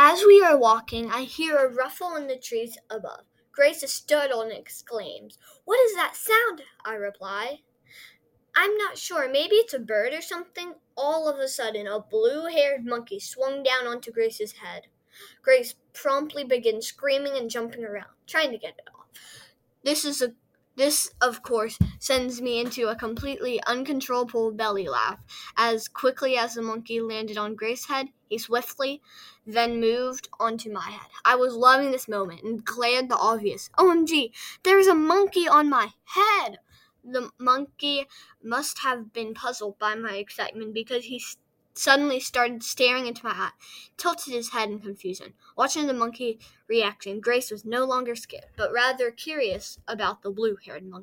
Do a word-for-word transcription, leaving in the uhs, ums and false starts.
As we are walking, I hear a ruffle in the trees above. Grace is startled and exclaims, "What is that sound?" I reply, "I'm not sure. Maybe it's a bird or something." All of a sudden, a blue-haired monkey swung down onto Grace's head. Grace promptly begins screaming and jumping around, trying to get it off. This is a This, of course, sends me into a completely uncontrollable belly laugh. As quickly as the monkey landed on Grace's head, he swiftly then moved onto my head. I was loving this moment and declared the obvious. O M G, there's a monkey on my head! The monkey must have been puzzled by my excitement because he st- suddenly started staring into my eye, tilted his head in confusion. Watching the monkey reaction, Grace was no longer scared, but rather curious about the blue-haired monkey.